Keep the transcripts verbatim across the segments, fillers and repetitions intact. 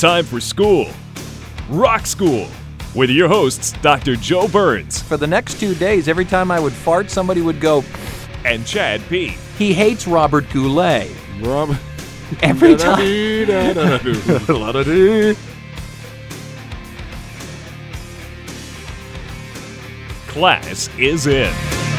time for school. Rock School with your hosts, Doctor Joe Burns. For the next two days, every time I would fart, somebody would go, and Chad P. He hates Robert Goulet. Rob- Every time. Class is in.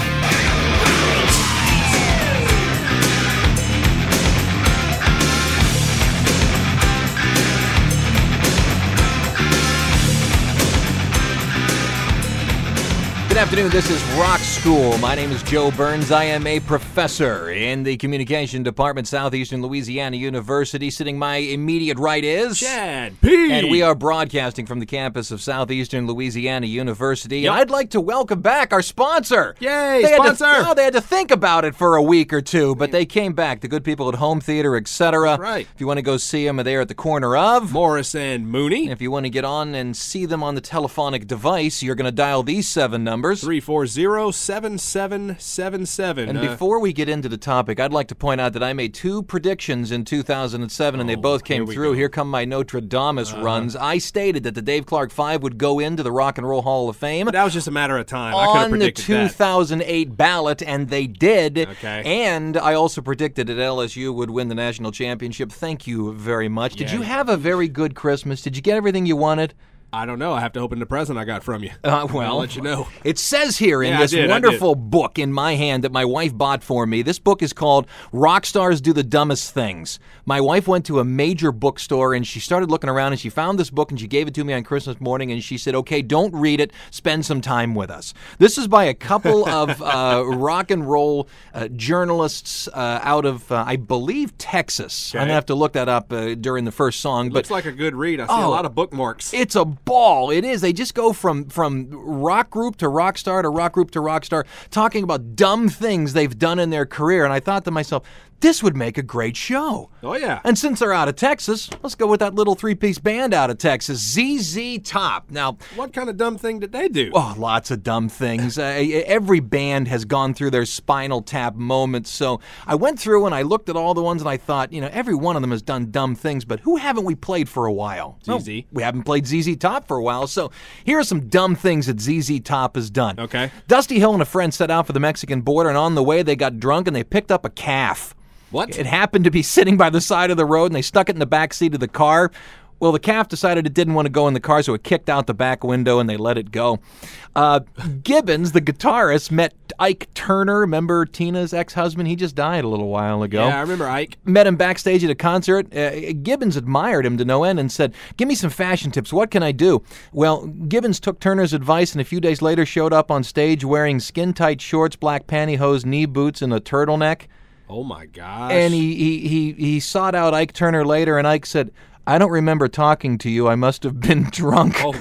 Good afternoon, this is Rock School. My name is Joe Burns. I am a professor in the Communication Department, Southeastern Louisiana University. Sitting my immediate right is... Chad P. And we are broadcasting from the campus of Southeastern Louisiana University. Yep. And I'd like to welcome back our sponsor. Yay, they sponsor! Had to, oh, they had to think about it for a week or two, but they came back. The good people at Home Theater, et cetera. Right. If you want to go see them, they're at the corner of... Morris and Mooney. And if you want to get on and see them on the telephonic device, you're going to dial these seven numbers. three four zero, seven seven seven seven. And uh, before we get into the topic, I'd like to point out that I made two predictions in two thousand seven, and they Oh, both came here we through. go. Here come my Nostradamus Uh-huh. runs. I stated that the Dave Clark Five would go into the Rock and Roll Hall of Fame that was just a matter of time. I could have on the predicted two thousand eight ballot, and they did. Okay. And I also predicted that L S U would win the national championship. Thank you very much. Did Yeah. you have a very good Christmas? Did you get everything you wanted? that. I don't know. I have to open the present I got from you. Uh, well, I'll let you know. It says here in Yeah, I this did, I wonderful book in my hand that my wife bought for me. This book is called Rock Stars Do the Dumbest Things. My wife went to a major bookstore and she started looking around and she found this book and she gave it to me on Christmas morning and she said, okay, don't read it. Spend some time with us. This is by a couple of uh, rock and roll uh, journalists uh, out of, uh, I believe, Texas. Okay. I'm going to have to look that up uh, during the first song. But Looks like a good read. I see Oh. a lot of bookmarks. it's a ball. It is. They just go from from rock group to rock star to rock group to rock star, talking about dumb things they've done in their career. And I thought to myself, this would make a great show. Oh, yeah. And since they're out of Texas, let's go with that little three-piece band out of Texas, Z Z Top. Now, What kind of dumb thing did they do? oh, lots of dumb things. Uh, every band has gone through their Spinal Tap moments. So I went through and I looked at all the ones and I thought, you know, every one of them has done dumb things, but who haven't we played for a while? Z Z. No, we haven't played Z Z Top for a while. So here are some dumb things that Z Z Top has done. Okay. Dusty Hill and a friend set out for the Mexican border, and on the way they got drunk and they picked up a calf. What? It happened to be sitting by the side of the road, and they stuck it in the back seat of the car. Well, the calf decided it didn't want to go in the car, so it kicked out the back window, and they let it go. Uh, Gibbons, the guitarist, met Ike Turner. Remember Tina's ex-husband? He just died a little while ago. Yeah, I remember Ike. Met him backstage at a concert. Uh, Gibbons admired him to no end and said, give me some fashion tips. What can I do? Well, Gibbons took Turner's advice and a few days later showed up on stage wearing skin-tight shorts, black pantyhose, knee boots, and a turtleneck. Oh, my gosh. And he, he, he, he sought out Ike Turner later, and Ike said, I don't remember talking to you. I must have been drunk. Oh,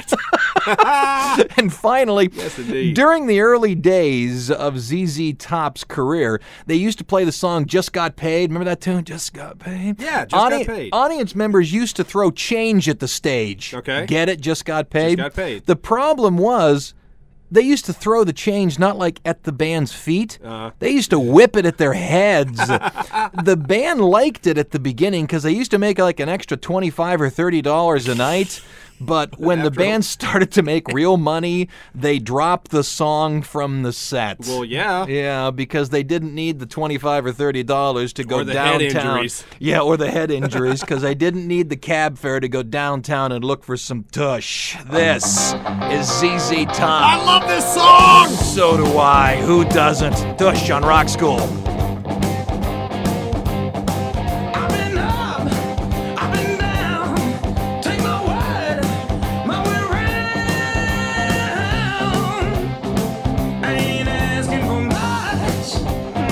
God. And finally, Yes, indeed. during the early days of Z Z Top's career, they used to play the song Just Got Paid. Remember that tune? Just Got Paid? Yeah, Just Got Paid. Audience members used to throw change at the stage. Okay. Get it? Just Got Paid? Got Paid. The problem was they used to throw the change not like at the band's feet. Uh-huh. They used to whip it at their heads. The band liked it at the beginning because they used to make like an extra twenty-five or thirty dollars a night. But when the After- band started to make real money, they dropped the song from the set. Well, yeah. Yeah, because they didn't need the twenty-five or thirty dollars to go Or the head downtown. injuries. Yeah, or the head injuries, because they didn't need the cab fare to go downtown and look for some tush. This is Z Z Top. I love this song! So do I. Who doesn't? Tush on Rock School. I've been up, I've been down, take my word, my way round. I ain't asking for much.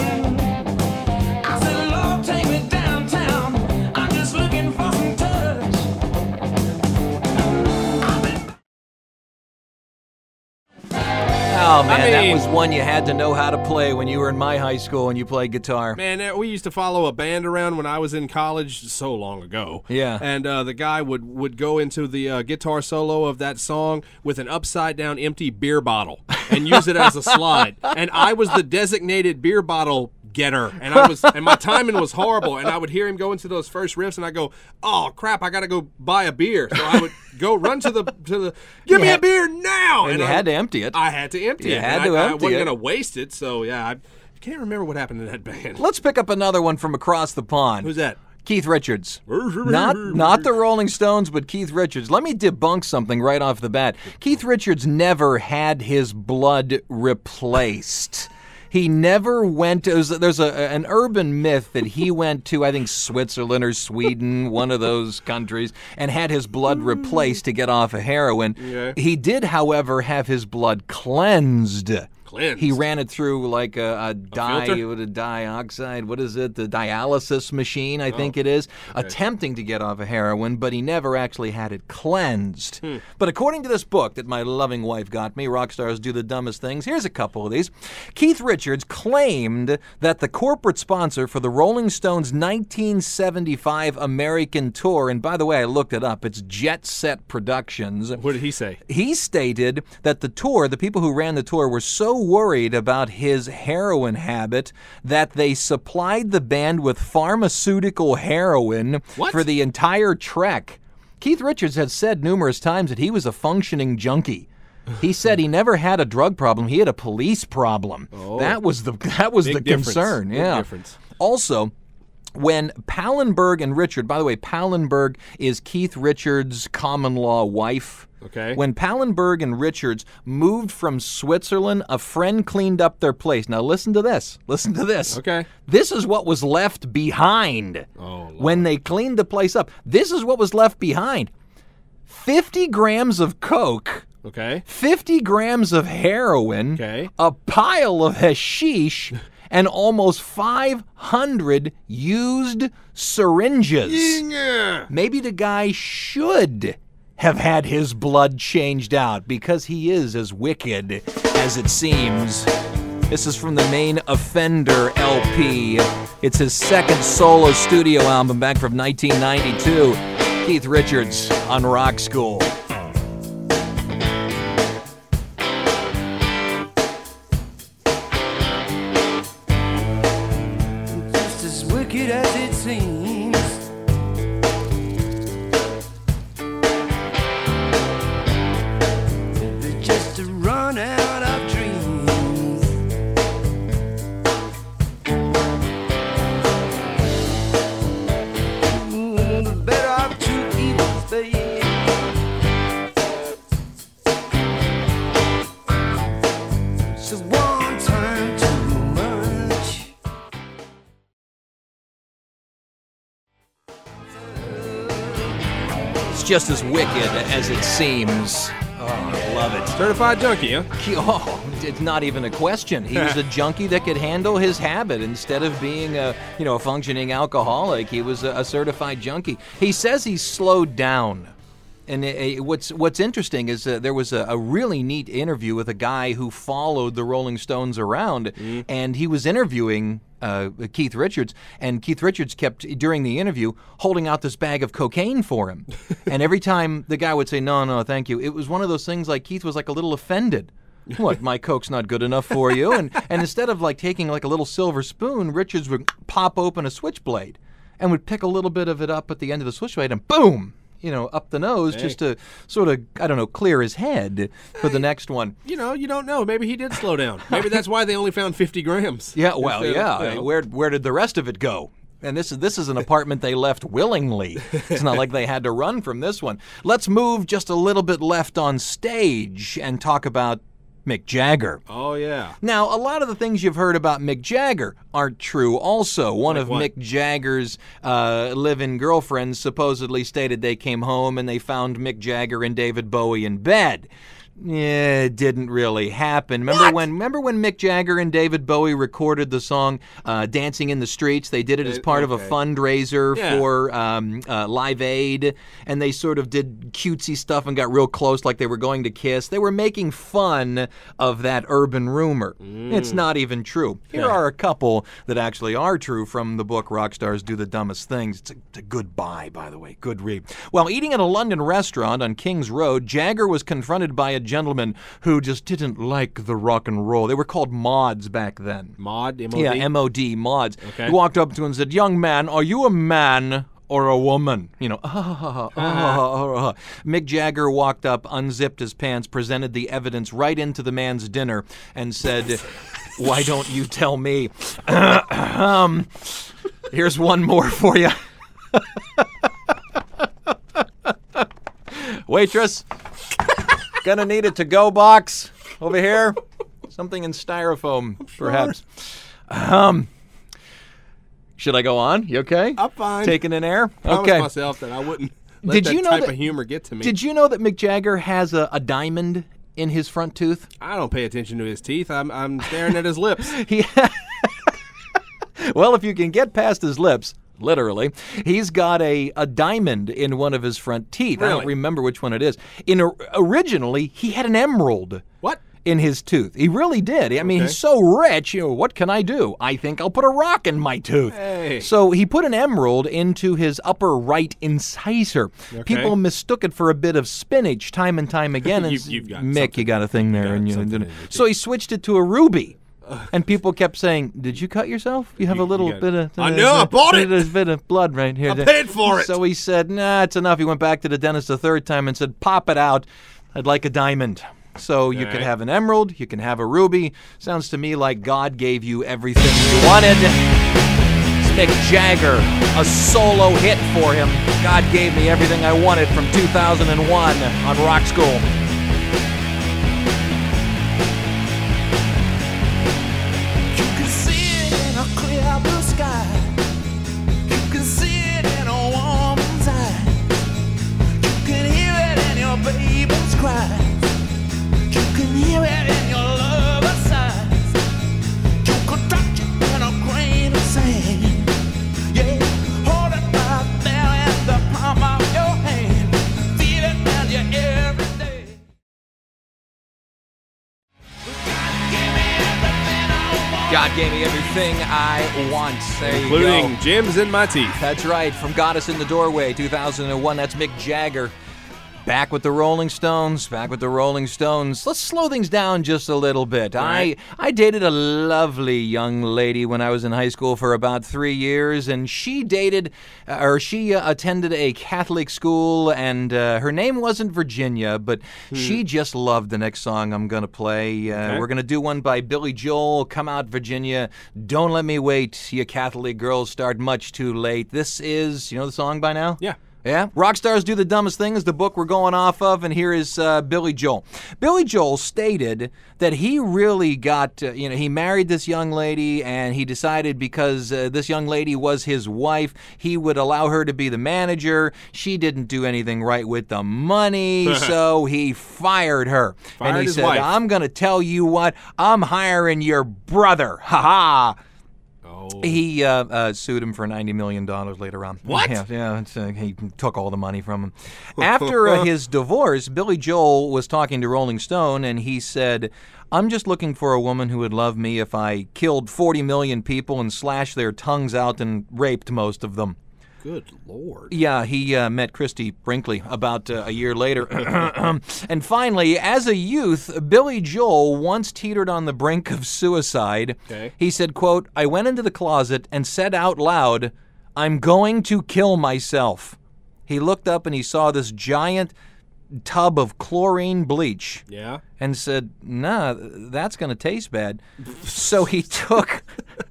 I said, Lord, take me downtown. I'm just looking for some touch. I've been Oh, man, I that mean- was one you had to know how to play when you were in my high school and you played guitar. Man, uh, we used to follow a band around when I was in college so long ago. Yeah. And uh, the guy would, would go into the uh, guitar solo of that song with an upside-down empty beer bottle and use it as a slide. And I was the designated beer bottle get her. And I was, and my timing was horrible. And I would hear him go into those first riffs, and I go, oh crap, I gotta go buy a beer. So I would go run to the to the, give You me had- a beer now. And you I, had to empty it. I had to empty You it. had and to I, I empty wasn't it. gonna waste it. So yeah, I can't remember what happened to that band. Let's pick up another one from across the pond. Who's that? Keith Richards. Not not the Rolling Stones, but Keith Richards. Let me debunk something right off the bat. Keith Richards never had his blood replaced. He never went to, there's a, an urban myth that he went to, I think, Switzerland or Sweden, one of those countries, and had his blood replaced to get off of heroin. Yeah. He did, however, have his blood cleansed. Cleansed. He ran it through like a, a di, filter? what a dioxide, what is it? The dialysis machine, I think it is, attempting to get off of heroin, but he never actually had it cleansed. Hmm. But according to this book that my loving wife got me, Rock Stars Do the Dumbest Things, here's a couple of these. Keith Richards claimed that the corporate sponsor for the Rolling Stones nineteen seventy-five American tour, and by the way, I looked it up, it's Jet Set Productions. What did he say? He stated that the tour, the people who ran the tour, were so worried about his heroin habit that they supplied the band with pharmaceutical heroin What? for the entire trek. Keith Richards had said numerous times that he was a functioning junkie. He said he never had a drug problem. He had a police problem. Oh. That was the that was Big the difference. concern. Big Yeah. difference. Also, when Pallenberg and Richard, by the way, Pallenberg is Keith Richards' common-law wife. Okay. When Pallenberg and Richards moved from Switzerland, a friend cleaned up their place. Now listen to this. Listen to this. Okay. This is what was left behind Oh, Lord. when they cleaned the place up. This is what was left behind. fifty grams of coke, Okay. fifty grams of heroin, Okay. a pile of hashish, and almost five hundred used syringes. Yeah. Maybe the guy should have had his blood changed out because he is as wicked as it seems. This is from the Main Offender L P. It's his second solo studio album back from nineteen ninety-two. Keith Richards on Rock School. Just as wicked as it seems. Just to run out of dreams. Ooh, the better of two evils, babe. So one time too much. It's just as wicked as it seems. Oh, I love it. Certified junkie, huh? Oh, it's not even a question. He was a junkie that could handle his habit instead of being a, you know, a functioning alcoholic. He was a, a certified junkie. He says he's slowed down. And it, it- what's what's interesting is uh, there was a, a really neat interview with a guy who followed the Rolling Stones around, and he was interviewing uh, Keith Richards, and Keith Richards kept, during the interview, holding out this bag of cocaine for him. And every time the guy would say, no, no, thank you, it was one of those things like Keith was like a little offended. What, my coke's not good enough for you? And, and instead of like taking like a little silver spoon, Richards would pop open a switchblade and would pick a little bit of it up at the end of the switchblade and boom! You know, up the nose, just to sort of, I don't know, clear his head for the next one. You know, you don't know. Maybe he did slow down. Maybe that's why they only found fifty grams. Yeah, well, Instead of, yeah. you know. Where where did the rest of it go? And this is this is an apartment they left willingly. It's not like they had to run from this one. Let's move just a little bit left on stage and talk about Mick Jagger. Oh, yeah. Now, a lot of the things you've heard about Mick Jagger aren't true also. One Like of what? Mick Jagger's uh, live-in girlfriends supposedly stated they came home and they found Mick Jagger and David Bowie in bed. Yeah, it didn't really happen. Remember when remember when Mick Jagger and David Bowie recorded the song uh, Dancing in the Streets? They did it as It- part of a okay. fundraiser Yeah. for um, uh, Live Aid, and they sort of did cutesy stuff and got real close like they were going to kiss. They were making fun of that urban rumor. It's not even true. Here are a couple that actually are true from the book Rock Stars Do the Dumbest Things. It's a, it's a good buy, by the way. Good read. While eating at a London restaurant on King's Road, Jagger was confronted by a effeminate gentleman who just didn't like the rock and roll. They were called mods back then. Mod, M O D? Yeah, M O D, mods. Okay. He walked up to him and said, "Young man, are you a man or a woman?" You know, ah, ah, ah, ah. Mick Jagger walked up, unzipped his pants, presented the evidence right into the man's dinner, and said, "Why don't you tell me?" um, here's one more for you. Waitress, gonna need a to-go box over here. Something in styrofoam, perhaps. Um, should I go on? You okay? I'm fine. Taking in air? I promised Okay. myself that I wouldn't let Did that you know type that- of humor get to me. Did you know that Mick Jagger has a, a diamond in his front tooth? I don't pay attention to his teeth. I'm, I'm staring at his lips. He Well, if you can get past his lips, literally, he's got a, a diamond in one of his front teeth. I don't Really? remember which one it is. In or- Originally, he had an emerald. What? In his tooth. He really did. I mean, Okay. he's so rich, you know, what can I do? I think I'll put a rock in my tooth. Hey. So he put an emerald into his upper right incisor. People mistook it for a bit of spinach time and time again. And You've- you've got Mick, something. you got a thing there. got and you, something in your teeth. So he switched it to a ruby. And people kept saying, "Did you cut yourself? You have You- a little you got- bit of I know, I bought it. There's a bit of blood right here." I paid for it. So he said, "Nah, it's enough." He went back to the dentist the third time and said, "Pop it out. I'd like a diamond." So you could right. have an emerald, you can have a ruby. Sounds to me like God gave you everything you wanted. It's Mick Jagger, a solo hit for him. God gave me everything I wanted from two thousand one on Rock School. You can see it in a clear blue sky. You can see it in a woman's eye. You can hear it in your baby's cry. You can hear it in your lover's sighs. You could touch it in a grain of sand. Yeah, hold it right there in the palm of your hand. Feel it in you every day. God gave me everything I want. There you Including go. gems in my teeth. That's right. From Goddess in the Doorway, two thousand one. That's Mick Jagger. Back with the Rolling Stones. Back with the Rolling Stones. Let's slow things down just a little bit. Right. I I dated a lovely young lady when I was in high school for about three years, and she dated, uh, or she uh, attended a Catholic school, and uh, her name wasn't Virginia, but she just loved the next song I'm going to play. Uh, Okay. We're going to do one by Billy Joel, Come Out Virginia, Don't Let Me Wait, You Catholic Girls Start Much Too Late. This is, you know the song by now? Yeah. Yeah, Rock Stars Do the Dumbest Thing is the book we're going off of, and here is uh, Billy Joel. Billy Joel stated that he really got, uh, you know, he married this young lady, and he decided because uh, this young lady was his wife, he would allow her to be the manager. She didn't do anything right with the money, so he fired her. Fired and he his said, wife. I'm going to tell you what, I'm hiring your brother. Ha ha. Oh. He uh, uh, sued him for ninety million dollars later on. What? Yeah, yeah it's, uh, he took all the money from him. After uh, his divorce, Billy Joel was talking to Rolling Stone, and he said, I'm just looking for a woman who would love me if I killed forty million people and slashed their tongues out and raped most of them. Good Lord. Yeah, he uh, met Christy Brinkley about uh, a year later. And finally, as a youth, Billy Joel once teetered on the brink of suicide. Okay. He said, quote, I went into the closet and said out loud, I'm going to kill myself. He looked up and he saw this giant tub of chlorine bleach Yeah. and said, nah, that's going to taste bad. So he took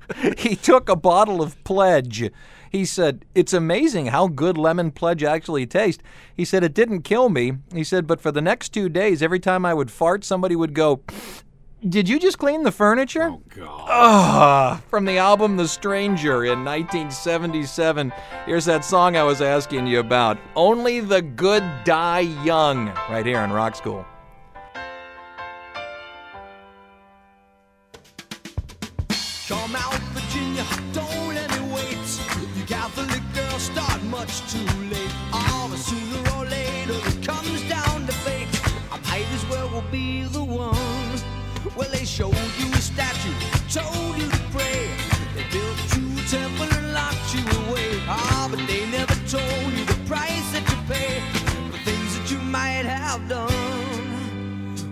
he took a bottle of Pledge. He said, it's amazing how good lemon Pledge actually tastes. He said, it didn't kill me. He said, but for the next two days, every time I would fart, somebody would go, did you just clean the furniture? Oh, God. Ah, from the album The Stranger in nineteen seventy-seven. Here's that song I was asking you about. Only the Good Die Young, right here on Rock School. Come out, Virginia, don't let me wait. You Catholic girls start much too late. Oh, but sooner or later it comes down to fate. I might as well will be the one. Well, they showed you a statue, told you to pray. They built you a temple and locked you away. Ah, but they never told you the price that you pay for things that you might have done.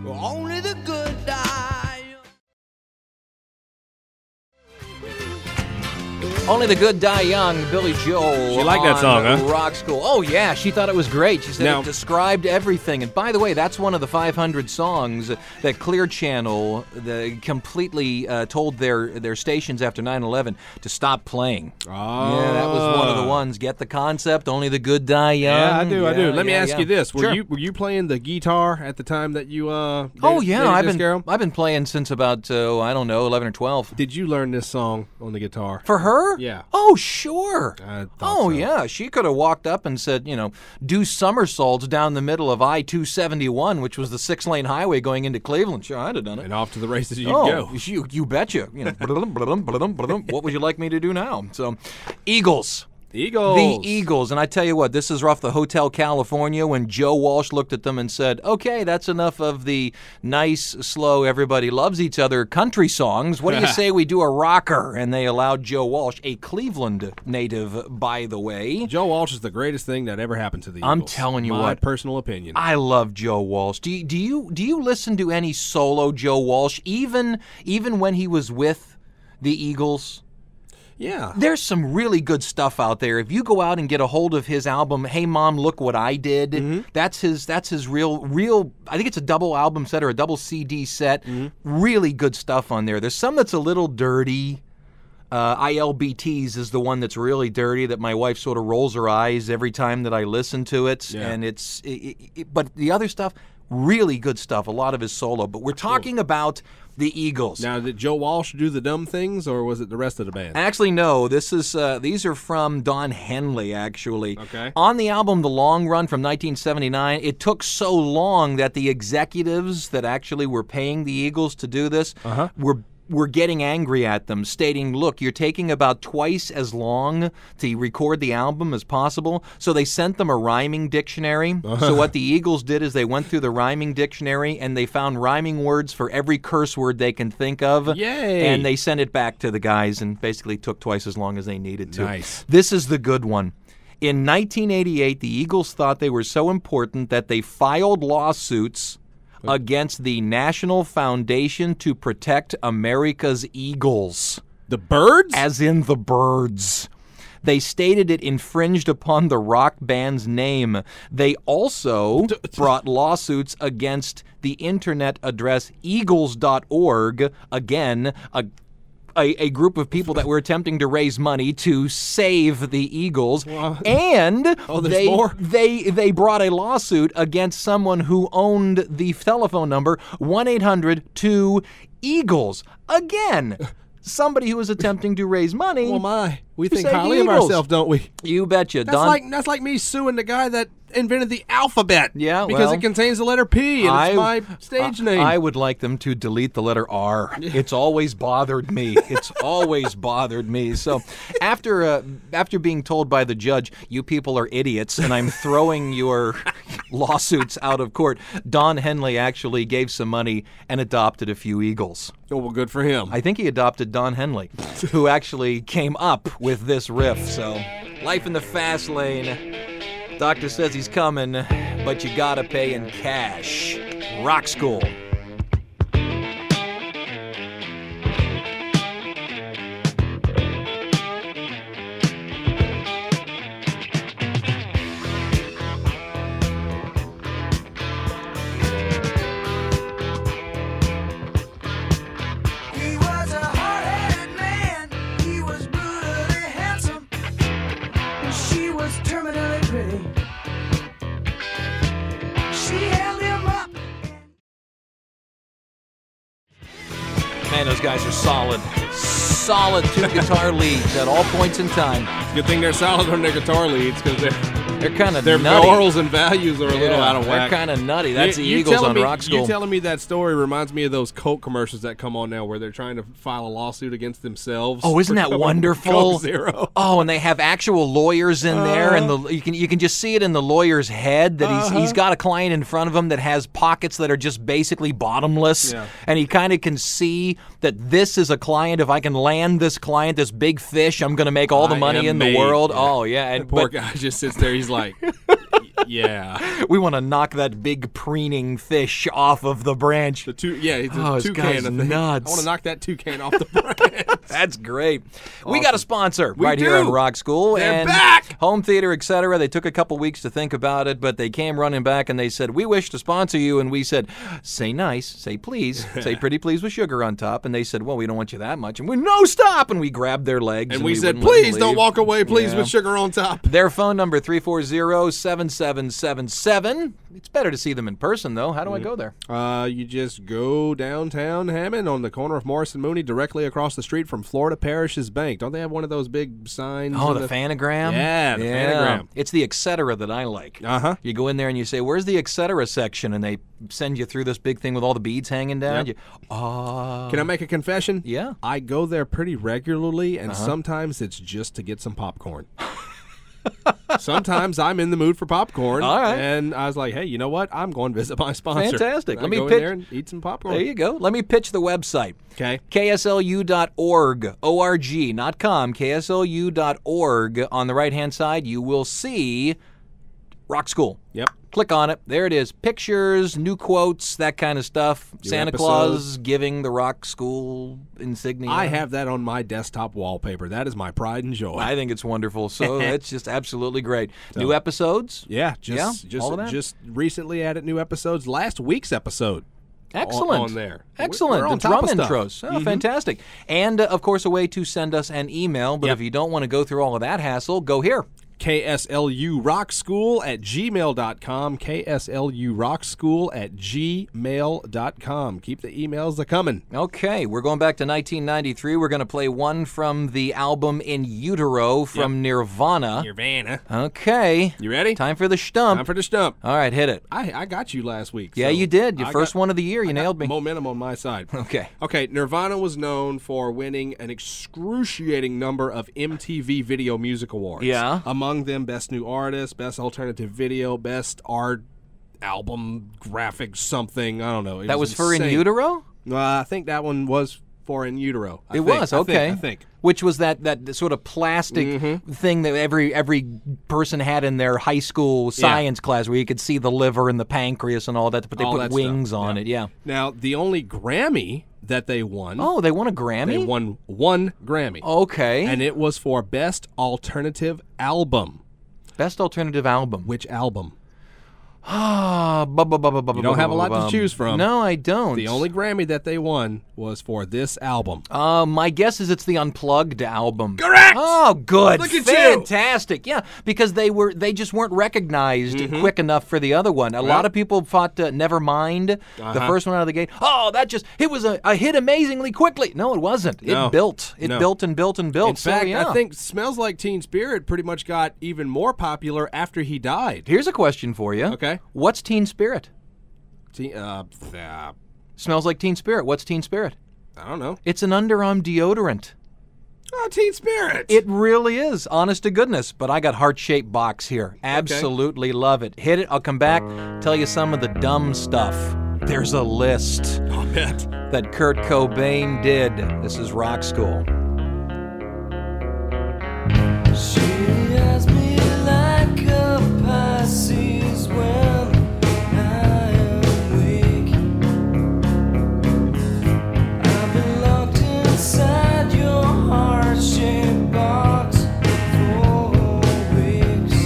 Only the Good Die Young, Billy Joel. She liked that on song, huh? Rock School. Oh, yeah. She thought it was great. She said Now- it described everything. And by the way, that's one of the five hundred songs that Clear Channel the, completely uh, told their, their stations after nine eleven to stop playing. Oh. Yeah, that was one of the ones. Get the concept? Only the Good Die Young. Yeah, I do, I do. Yeah, Let me yeah, ask yeah. you this: Were Sure. you were you playing the guitar at the time that you uh? Oh, dated- yeah. dated I've this been, girl? I've been playing since about, uh, I don't know, eleven or twelve. Did you learn this song on the guitar? For her? Yeah. Oh, sure. I thought oh, so. yeah. She could have walked up and said, you know, do somersaults down the middle of I two seventy-one, which was the six-lane highway going into Cleveland. Sure, I'd have done it. And off to the races you oh, go. You, you betcha. You know, blum, blum, blum, blum. What would you like me to do now? So, Eagles. Eagles. The Eagles. And I tell you what, this is off the Hotel California when Joe Walsh looked at them and said, okay, that's enough of the nice, slow, everybody loves each other country songs. What do you say we do a rocker? And they allowed Joe Walsh, a Cleveland native, by the way. Joe Walsh is the greatest thing that ever happened to the Eagles. I'm telling you My what. personal opinion. I love Joe Walsh. Do you, do you do you listen to any solo Joe Walsh, even even when he was with the Eagles? yeah. There's some really good stuff out there. If you go out and get a hold of his album, "Hey Mom, Look What I Did," Mm-hmm. that's his. That's his real, real. I think it's a double album set or a double C D set. Mm-hmm. Really good stuff on there. There's some that's a little dirty. Uh, I L B Ts is the one that's really dirty that my wife sort of rolls her eyes every time that I listen to it. Yeah. And it's, it, it, it- but the other stuff, really good stuff. A lot of his solo. But we're talking about the Eagles. Now, did Joe Walsh do the dumb things, or was it the rest of the band? Actually, no. This is uh, these are from Don Henley. Actually, Okay. On the album "The Long Run" from nineteen seventy-nine, it took so long that the executives that actually were paying the Eagles to do this Uh-huh. were were getting angry at them, stating, "Look, you're taking about twice as long to record the album as possible." So they sent them a rhyming dictionary. So what the Eagles did is they went through the rhyming dictionary and they found rhyming words for every curse word they can think of. Yay. And they sent it back to the guys and basically took twice as long as they needed to. Nice. This is the good one. In nineteen eighty-eight, the Eagles thought they were so important that they filed lawsuits against the National Foundation to Protect America's Eagles, The Birds? as in the birds. They stated it infringed upon the rock band's name. They also brought lawsuits against the internet address eagles dot org, again, a A, a group of people that were attempting to raise money to save the Eagles, and Oh, there's they more? they they brought a lawsuit against someone who owned the telephone number one eight hundred two Eagles. Again, somebody who was attempting to raise money. Oh my, we to think save the highly of Eagles. ourselves, don't we? You betcha. That's Don, like that's like me suing the guy that invented the alphabet. Yeah, because well, it contains the letter P and it's my stage I- name. I would like them to delete the letter R. It's always bothered me. It's always bothered me. So after uh, after being told by the judge, you people are idiots, and I'm throwing your lawsuits out of court, Don Henley actually gave some money and adopted a few Eagles. oh well, good for him. I think he adopted Don Henley, who actually came up with this riff. So, life in the fast lane. Doctor says he's coming, but you gotta pay in cash. Rock School. He was a hard-headed man. He was brutally handsome. And she was terminally pretty. She held him up. Man, those guys are solid. Solid two guitar leads at all points in time. Good thing they're solid on their guitar leads because their They're kind of their nutty. morals and values are a little Yeah, out of whack. They're kind of nutty. That's You- the you Eagles telling on me, Rock School. You telling me that story reminds me of those Coke commercials that come on now where they're trying to file a lawsuit against themselves. Oh, isn't for that Coke wonderful? Zero. Oh, and they have actual lawyers in there, and the you can you can just see it in the lawyer's head that he's he's got a client in front of him that has pockets that are just basically bottomless, Yeah. and he kind of can see that this is a client. If I can land this client, this big fish, I'm going to make all the I money am in the made. world. Yeah. Oh yeah, and The poor but, guy just sits there. He's like, Yeah. We want to knock that big preening fish off of the branch. The two, yeah, it's a Oh, this toucan. guy's I think. nuts. I want to knock that toucan off the branch. That's great. We got a sponsor We right here do. on Rock School. They're and back! Home theater, et cetera. They took a couple weeks to think about it, but they came running back and they said, we wish to sponsor you. And we said, say nice, say please, say pretty please with sugar on top. And they said, well, we don't want you that much. And we, no, stop. And we grabbed their legs. And we said, wouldn't let them please don't leave. walk away, please, Yeah. with sugar on top. Their phone number, three four zero, seven seven seven seven. It's better to see them in person, though. How do I go there? Uh, you just go downtown Hammond on the corner of Morris and Mooney, directly across the street from Florida Parish's Bank. Don't they have one of those big signs? Oh, in the Fanagram? Yeah, the Fanagram. It's the et cetera that I like. Uh-huh. You go in there and you say, where's the et cetera section? And they send you through this big thing with all the beads hanging down. Yep. You, oh. Can I make a confession? Yeah. I go there pretty regularly, and Uh-huh. sometimes it's just to get some popcorn. Sometimes I'm in the mood for popcorn. All right. And I was like, hey, you know what? I'm going to visit my sponsor. Fantastic. I Let me go pitch- in there and eat some popcorn. There you go. Let me pitch the website. Okay. K S L U dot org, O R G, not com, K S L U dot org. On the right-hand side, you will see Rock School. Yep. Click on it. There it is. Pictures, new quotes, that kind of stuff. New Santa episodes. Claus giving the Rock School insignia. I have that on my desktop wallpaper. That is my pride and joy. I think it's wonderful. So it's just absolutely great. New episodes? yeah, just Yeah, just all of that? just recently added new episodes. Last week's episode. Excellent. on there. Excellent. We're on the top drum of stuff. intros. Oh, fantastic. And, uh, of course, a way to send us an email. But Yep. if you don't want to go through all of that hassle, go here. K S L U Rock School at gmail dot com. K S L U Rock School at gmail dot com. Keep the emails a coming. Okay, we're going back to nineteen ninety-three. We're going to play one from the album In Utero from Nirvana. Nirvana. Okay. You ready? Time for the stump. Time for the stump. All right, hit it. I, I got you last week. Yeah, so you did. Your I first got- one of the year. You I got nailed me. Momentum on my side. Okay. Okay, Nirvana was known for winning an excruciating number of M T V Video Music Awards. Yeah. Among them, Best New Artist, Best Alternative Video, Best Art Album, Graphic something. I don't know. It That was for In insane. Utero? Uh, I think that one was for In Utero. I It think. was, I think, okay. I think. Which was that, that sort of plastic thing that every every person had in their high school science class where you could see the liver and the pancreas and all that, but they All put that wings stuff, on yeah. it, yeah. Now, the only Grammy that they won, Oh, they won a Grammy? they won one Grammy. Okay. And it was for Best Alternative Album. Best alternative album. Which album? Ah, bu- bu- bu- bu- bu- You don't bu- have a bu- lot to bum. choose from. No, I don't. The only Grammy that they won was for this album. Uh, my guess is it's the Unplugged album. Correct! Oh, good. Look at you! Fantastic. Yeah, because they were they just weren't recognized Mm-hmm. quick enough for the other one. A lot of people thought uh, Nevermind, the Uh-huh. first one out of the gate. Oh, that just it was a, a hit amazingly quickly. No, it wasn't. It No. built. It No. built and built and built. In so, fact, yeah. I think Smells Like Teen Spirit pretty much got even more popular after he died. Here's a question for you. Okay. What's Teen Spirit? Teen, uh, uh, Smells like Teen Spirit. What's Teen Spirit? I don't know. It's an underarm deodorant. Oh, Teen Spirit. It really is, honest to goodness. But I got heart-shaped box here. Absolutely love it. Hit it. I'll come back, tell you some of the dumb stuff. There's a list I'll bet. that Kurt Cobain did. This is Rock School. She has me like a Pisces when I am weak. I've been locked inside your heart-shaped box for weeks.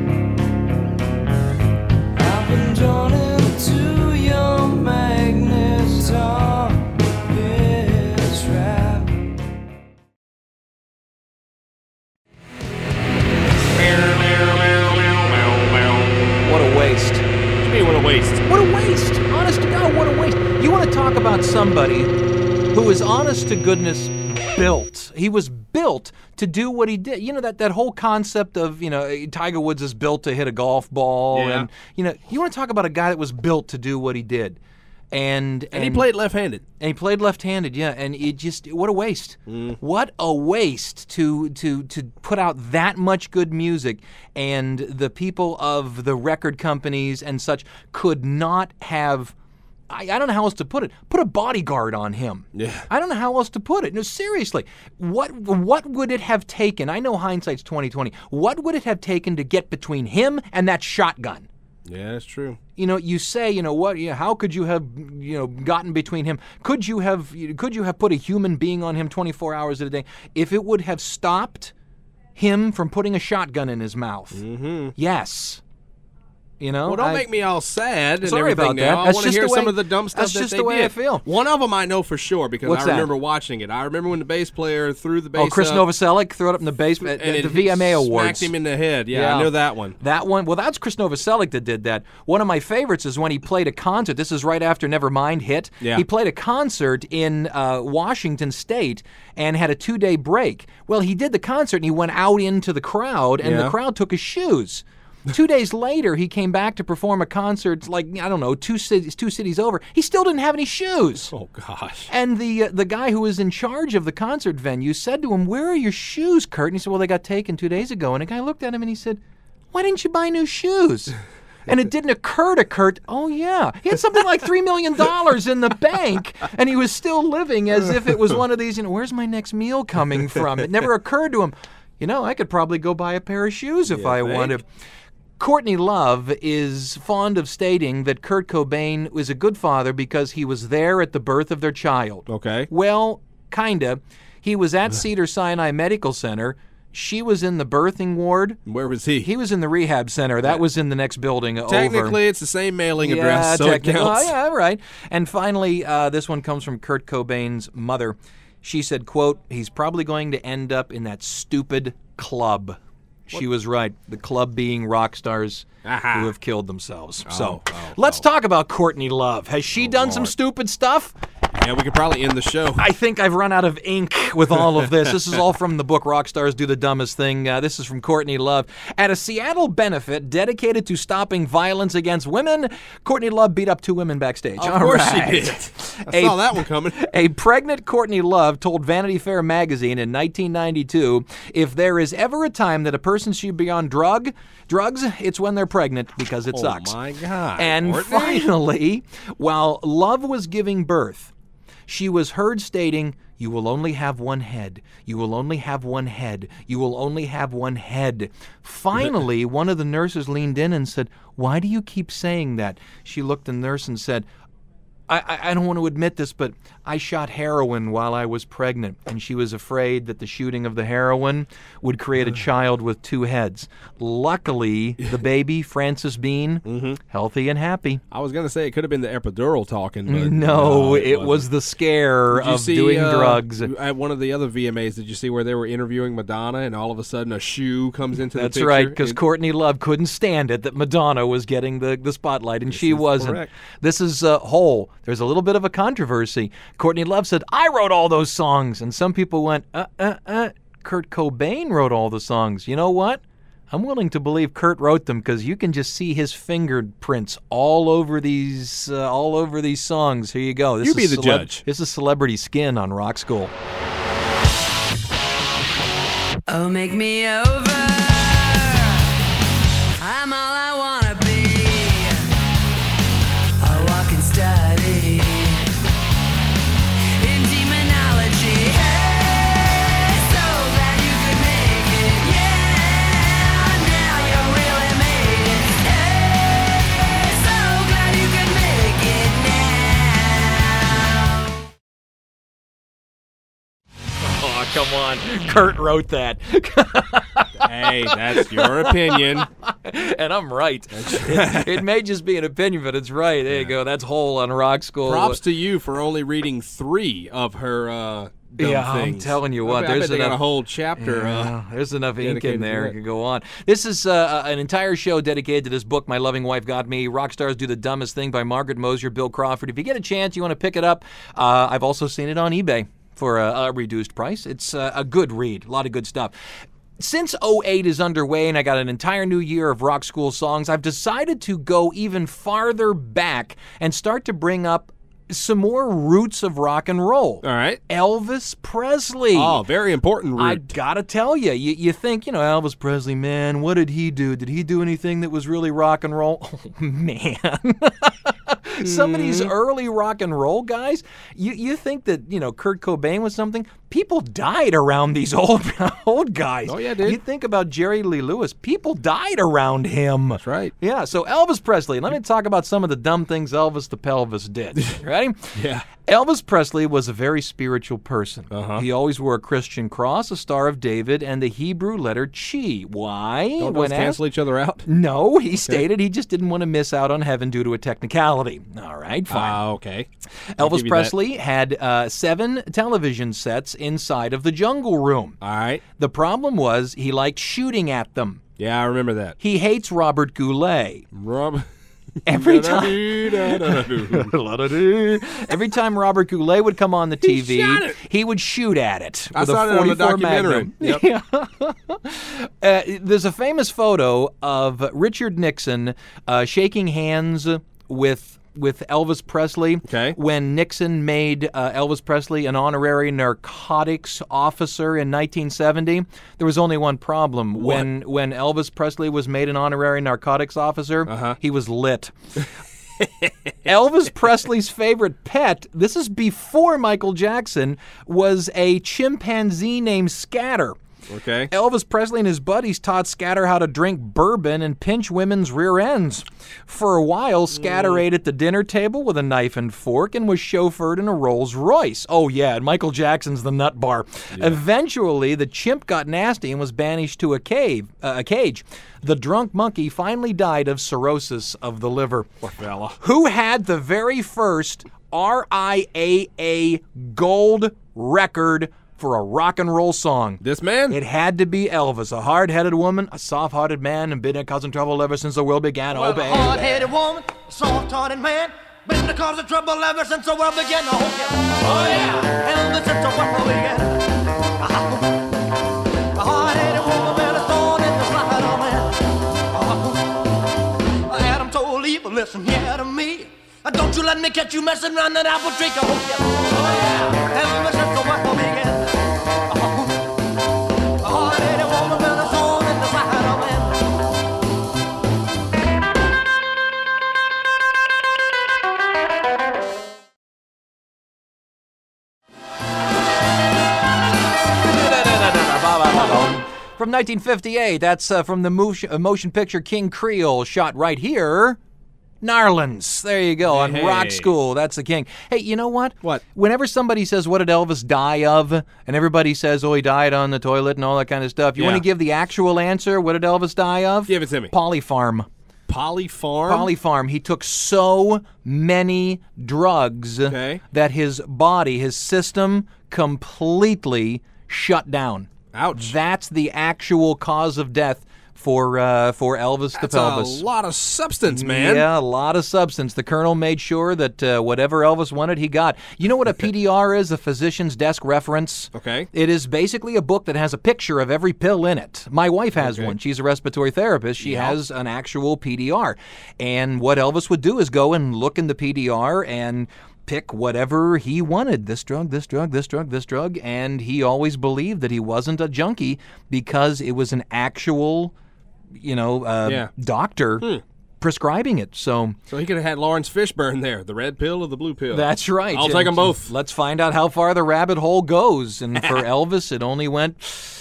I've been drawn into your magnet target trap. What a waste. Hey, what a waste. What a waste. Honest to God, what a waste. You want to talk about somebody who is honest to goodness built. He was built to do what he did. You know, that, that whole concept of, you know, Tiger Woods is built to hit a golf ball. Yeah. And, you know, you want to talk about a guy that was built to do what he did. And, And he played left-handed. And he played left-handed, yeah. And it just what a waste! What a waste to to to put out that much good music, and the people of the record companies and such could not have. I, I don't know how else to put it. Put a bodyguard on him. Yeah. I don't know how else to put it. No, seriously. What what would it have taken? I know hindsight's twenty twenty. What would it have taken to get between him and that shotgun? Yeah, that's true. You know, you say, you know, what? You know, how could you have, you know, gotten between him? Could you have, could you have put a human being on him twenty-four hours a day? If it would have stopped him from putting a shotgun in his mouth, mm-hmm. yes. You know, well, don't I, make me all sad and sorry everything about now. that. I That's want to just hear the way- some of the dumb stuff that's that just they the way did. I feel. One of them I know for sure because What's I that? remember watching it. I remember when the bass player threw the bass Oh, Chris up Novoselic threw it up in the basement and at it the V M A Awards. smacked him in the head. Yeah, Yeah. I know that one. That one, well, that's Chris Novoselic that did that. One of my favorites is when he played a concert. This is right after Nevermind hit. Yeah. He played a concert in uh, Washington State and had a two-day break. Well, he did the concert and he went out into the crowd, and Yeah. the crowd took his shoes. Two days later, he came back to perform a concert, like, I don't know, two cities, two cities over. He still didn't have any shoes. Oh, gosh. And the uh, the guy who was in charge of the concert venue said to him, "Where are your shoes, Kurt?" And he said, "Well, they got taken two days ago." And the guy looked at him and he said, "Why didn't you buy new shoes?" And it didn't occur to Kurt, oh, yeah, he had something like three million dollars in the bank, and he was still living as if it was one of these, you know, where's my next meal coming from? It never occurred to him, you know, I could probably go buy a pair of shoes if I think? wanted. Courtney Love is fond of stating that Kurt Cobain was a good father because he was there at the birth of their child. Okay. Well, kinda. He was at Cedars-Sinai Medical Center. She was in the birthing ward. Where was he? He was in the rehab center. That was in the next building over. Technically, it's the same mailing Yeah, address, so it technically. counts. Oh, yeah, right. And finally, uh, this one comes from Kurt Cobain's mother. She said, quote, "He's probably going to end up in that stupid club." She was right. The club being rock stars Aha. who have killed themselves. so oh, let's oh. talk about Courtney Love. Has she done some Lord. stupid stuff? Yeah, we could probably end the show. I think I've run out of ink with all of this. This is all from the book Rockstars Do the Dumbest Thing. Uh, this is from Courtney Love. At a Seattle benefit dedicated to stopping violence against women, Courtney Love beat up two women backstage. Of All course right. she did. I A- saw that one coming. A pregnant Courtney Love told Vanity Fair magazine in nineteen ninety-two, "If there is ever a time that a person should be on drug, drugs, it's when they're pregnant because it Oh, sucks." my God. And Courtney? finally, while Love was giving birth, she was heard stating, "You will only have one head. You will only have one head. You will only have one head." Finally, one of the nurses leaned in and said, "Why do you keep saying that?" She looked at the nurse and said, I, I, I don't want to admit this, but I shot heroin while I was pregnant, and she was afraid that the shooting of the heroin would create a child with two heads. Luckily, the baby, Frances Bean, Mm-hmm. healthy and happy. I was going to say it could have been the epidural talking, but No, it wasn't. was the scare Did you of see, doing uh, drugs. At one of the other V M As, did you see where they were interviewing Madonna and all of a sudden a shoe comes into That's the picture? right, because It- Courtney Love couldn't stand it that Madonna was getting the, the spotlight, and she is wasn't. correct. This is uh, whole. There's a little bit of a controversy. Courtney Love said, "I wrote all those songs," and some people went, uh, uh, uh, Kurt Cobain wrote all the songs. You know what? I'm willing to believe Kurt wrote them because you can just see his fingerprints all over these, uh, all over these songs. Here you go. This You is be the celeb- judge. This is Celebrity Skin on Rock School. Oh, make me over. I'm all I wanna be. A walking study in demonology. Hey, so glad you could make it. Yeah, now you really made it. Hey, so glad you could make it now. Oh, come on. Kurt wrote that. Hey, that's your opinion. And I'm right. It, it may just be an opinion, but it's right. There you go. That's whole on Rock School. Props to you for only reading three of her uh, dumb Yeah, I'm things. telling you I what, bet- I there's bet they got a enough- whole chapter. Uh, Yeah, there's enough ink dedicated in to there. it. It could go on. This is uh, an entire show dedicated to this book, My Loving Wife Got Me, Rock Stars Do the Dumbest Thing by Margaret Mosier, Bill Crawford. If you get a chance, you want to pick it up, uh, I've also seen it on eBay for a, a reduced price. It's uh, a good read, a lot of good stuff. Since oh eight is underway and I got an entire new year of Rock School songs, I've decided to go even farther back and start to bring up some more roots of rock and roll. All right. Elvis Presley. Oh, very important root. I gotta tell you, you, you think, you know, Elvis Presley, man, what did he do? Did he do anything that was really rock and roll? Oh, man. Some of these early rock and roll guys, you, you think that, you know, Kurt Cobain was something? People died around these old old guys. Oh, yeah, dude. You think about Jerry Lee Lewis, people died around him. That's right. Yeah, so Elvis Presley. Let me talk about some of the dumb things Elvis the Pelvis did. Ready? Yeah. Elvis Presley was a very spiritual person. Uh-huh. He always wore a Christian cross, a Star of David, and the Hebrew letter Chi. Why? Don't When those asked- cancel each other out? No, he stated he just didn't want to miss out on heaven due to a technicality. All right, fine. Ah, okay. I'll give Elvis you Presley had uh, seven television sets inside of the Jungle Room. that. All right. The problem was he liked shooting at them. Yeah, I remember that. He hates Robert Goulet. Rob. Every time, Da-da-doo-da-da-doo. every time Robert Goulet would come on the T V, shot it. he would shoot at it I with saw a it on the forty-four documentary. Magnum. Yep. uh, there's a famous photo of Richard Nixon uh, shaking hands with with Elvis Presley Okay. when Nixon made uh, Elvis Presley an honorary narcotics officer in nineteen seventy. There was only one problem. When when Elvis Presley was made an honorary narcotics officer, Uh-huh. he was lit. Elvis Presley's favorite pet, this is before Michael Jackson, was a chimpanzee named Scatter. Okay. Elvis Presley and his buddies taught Scatter how to drink bourbon and pinch women's rear ends. For a while, Scatter ate at the dinner table with a knife and fork and was chauffeured in a Rolls Royce. Oh, yeah, and Michael Jackson's the nut bar. Eventually, the chimp got nasty and was banished to a cave, uh, a cage. The drunk monkey finally died of cirrhosis of the liver. Poor fella. Who had the very first R I A A gold record for a rock and roll song? This man? It had to be Elvis, a hard-headed woman, a soft-hearted man, and been causing trouble ever since the world began. Well, Oh, a baby. hard-headed woman, a soft-hearted man, been the cause of trouble ever since the world began. Oh yeah, oh yeah, ever since the world began. Uh-huh. A hard-headed woman, been a thorn in the side of man. Uh-huh. Adam told Eve, listen here to me. Uh, Don't you let me catch you messing around that apple tree. Oh yeah, oh yeah, ever since the world began. Uh-huh. A hard-headed woman, been a thorn in the side of man. From nineteen fifty-eight, that's uh, from the motion, uh, motion picture King Creole, shot right here. Narlands. There you go, on Hey. Rock School. That's the king. Hey, you know what? What? Whenever somebody says, what did Elvis die of? And everybody says, oh, he died on the toilet and all that kind of stuff. You Yeah. want to give the actual answer? What did Elvis die of? Give it to me. Polyfarm. Polyfarm? Polyfarm. He took so many drugs Okay. that his body, his system, completely shut down. Ouch. That's the actual cause of death for uh, for Elvis That's the Pelvis. a lot of substance, man. Yeah, a lot of substance. The colonel made sure that uh, whatever Elvis wanted, he got. You know what a P D R is, a physician's desk reference? Okay. It is basically a book that has a picture of every pill in it. My wife has Okay. one. She's a respiratory therapist. She Yeah. has an actual P D R. And what Elvis would do is go and look in the P D R and pick whatever he wanted. This drug, this drug, this drug, this drug. And he always believed that he wasn't a junkie because it was an actual, you know, uh, Yeah. doctor prescribing it. So So he could have had Lawrence Fishburne there, the red pill or the blue pill. that's right. I'll take them both. Let's find out how far the rabbit hole goes. And for Elvis, it only went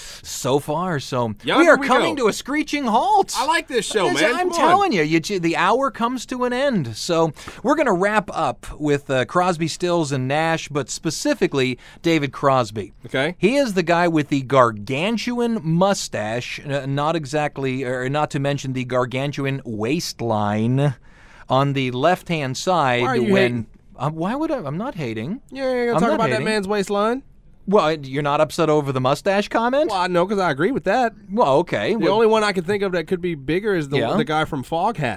so far. So Yonder we are we coming go. to a screeching halt. I like this show, Yes, man. I'm Come telling on. you, you, the hour comes to an end. So we're going to wrap up with uh, Crosby, Stills, and Nash, but specifically David Crosby. Okay. He is the guy with the gargantuan mustache, uh, not exactly, or not to mention the gargantuan waistline on the left-hand side. Why are you when hating? Uh, why would I? I'm not hating. Yeah, you're going I'm to talk not about hating. that man's waistline? Well, you're not upset over the mustache comment? Well, I know because I agree with that. Well, okay. The Well, only one I can think of that could be bigger is the Yeah. the guy from Foghat.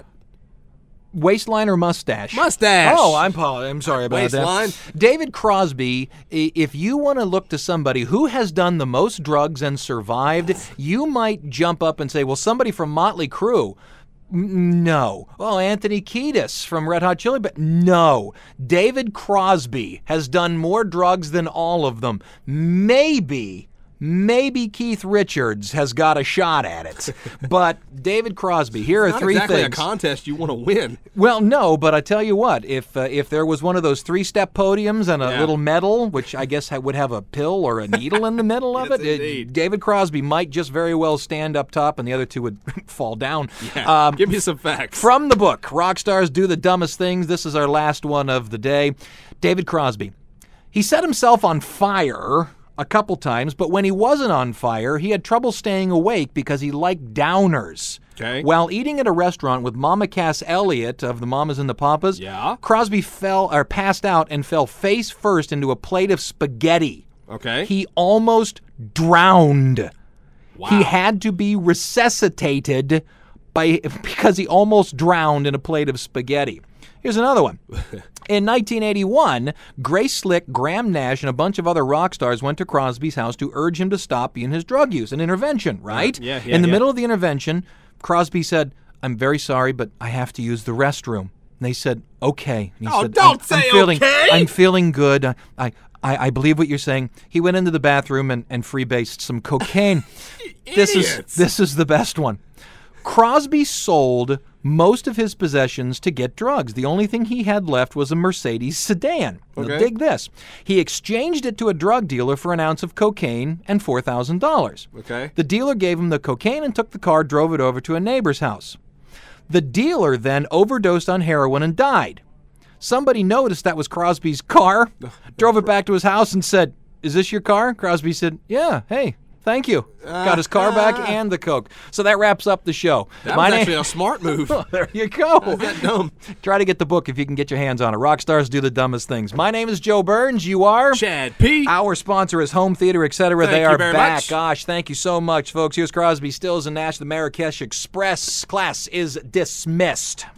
waistline or mustache? Mustache. Oh, I'm Paul. I'm sorry about Waistline. that. David Crosby, i- if you want to look to somebody who has done the most drugs and survived, you might jump up and say, well, somebody from Motley Crue. M- No. Oh, Anthony Kiedis from Red Hot Chili Peppers? No. David Crosby has done more drugs than all of them. Maybe, maybe Keith Richards has got a shot at it. But David Crosby, here are Not three exactly things. a contest you want to win. Well, no, but I tell you what, if uh, if there was one of those three-step podiums and a Yeah. little medal, which I guess ha- would have a pill or a needle in the middle of Yes, it, it, indeed. David Crosby might just very well stand up top and the other two would fall down. Yeah. Um, Give me some facts. From the book, Rock Stars Do the Dumbest Things, this is our last one of the day. David Crosby. He set himself on fire a couple times, but when he wasn't on fire, he had trouble staying awake because he liked downers. Okay. While eating at a restaurant with Mama Cass Elliott of the Mamas and the Papas, Yeah. Crosby fell or passed out and fell face first into a plate of spaghetti. Okay. He almost drowned. wow. He had to be resuscitated by because he almost drowned in a plate of spaghetti. Here's another one. In nineteen eighty-one, Grace Slick, Graham Nash, and a bunch of other rock stars went to Crosby's house to urge him to stop being his drug use, an intervention, right? Yeah, yeah, In the yeah. middle of the intervention, Crosby said, "I'm very sorry, but I have to use the restroom." And they said, "Okay." And he Oh, said, don't I'm, say I'm feeling, okay. I'm feeling good. I, I, I believe what you're saying. He went into the bathroom and, and freebased some cocaine. This is Idiots. this is the best one. Crosby sold most of his possessions to get drugs. The only thing he had left was a Mercedes sedan. Now, Okay. dig this. He exchanged it to a drug dealer for an ounce of cocaine and four thousand dollars. Okay. The dealer gave him the cocaine and took the car, drove it over to a neighbor's house. The dealer then overdosed on heroin and died. Somebody noticed that was Crosby's car, drove it back to his house and said, "Is this your car?" Crosby said, "Yeah, hey, thank you." Got his car back and the coke. So that wraps up the show. That My was name- actually a smart move. there you go. That dumb. Try to get the book if you can get your hands on it. Rock Stars Do the Dumbest Things. My name is Joe Burns. You are? Chad P. Our sponsor is Home Theater, et cetera. Thank They you are very back. much. Gosh, thank you so much, folks. Here's Crosby, Stills, and Nash. The Marrakesh Express class is dismissed.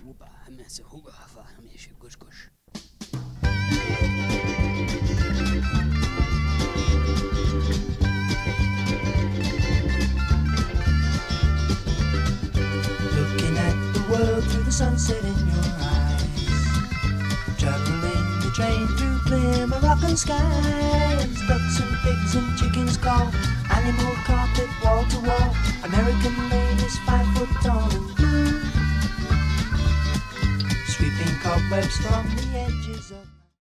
Looking at the world through the sunset in your eyes. Traveling the train through clear Moroccan skies. Ducks and pigs and chickens call. Animal carpet wall to wall. American ladies five foot tall and blue. Sweeping cobwebs from the edges of